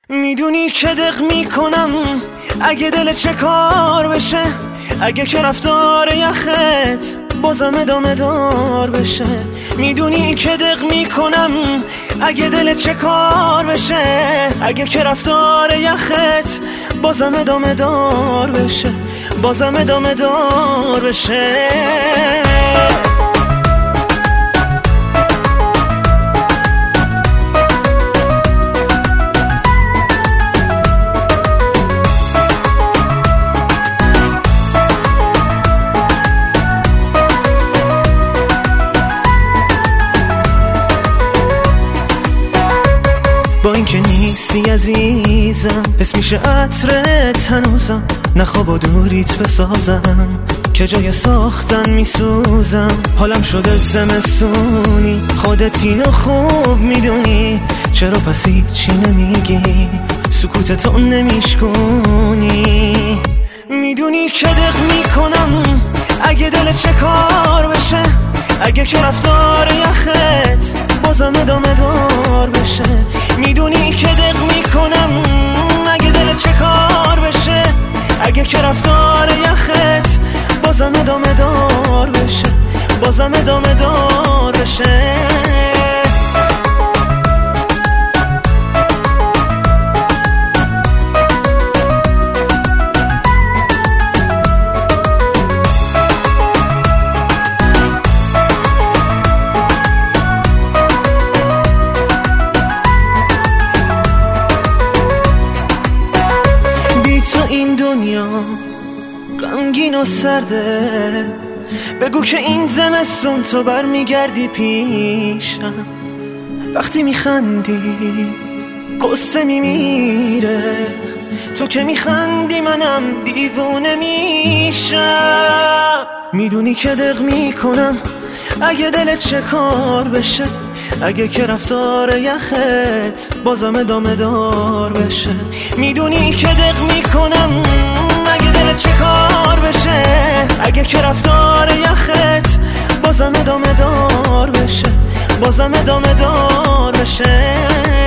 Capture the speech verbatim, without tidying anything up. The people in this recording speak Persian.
میدونی که دق میکنم اگه دل چه کار بشه، اگه که رفتار یخت بازم ادامه دار بشه. میدونی که دق میکنم اگه دل چه کار بشه، اگه که رفتار یخت بازم ادامه دار بشه، بازم ادامه دار بشه. با اینکه نیستی عزیزم، حس میشه عطرت هنوزم، نخواب و دوریت بسازم که جای ساختن میسوزم. حالم شده زمستونی، خودت اینو خوب میدونی، چرا پس هیچی نمیگی، سکوتتو نمیشکنی. میدونی که دق میکنم اگه دل چه کار بشه، اگه که رفتار یخت بازم ادامه دار بشه. میدونی که دق میکنم اگه دل چه کار بشه، اگه که رفتار یخت بازم ادامه دار بشه، بازم ادامه دار بشه. این دنیا غمگین و سرده، بگو که این زمستون تو برمیگردی پیشم. وقتی میخندی قصه میمیره، تو که میخندی منم دیوونه میشم. میدونی که دق میکنم اگه دلت چه کار بشه، اگه که رفتار یخت بازم ادامه دار بشه. میدونی که دق میکنم اگه دلت چه کار بشه، اگه که رفتار یخت بازم ادامه دار بشه، بازم ادامه دار بشه.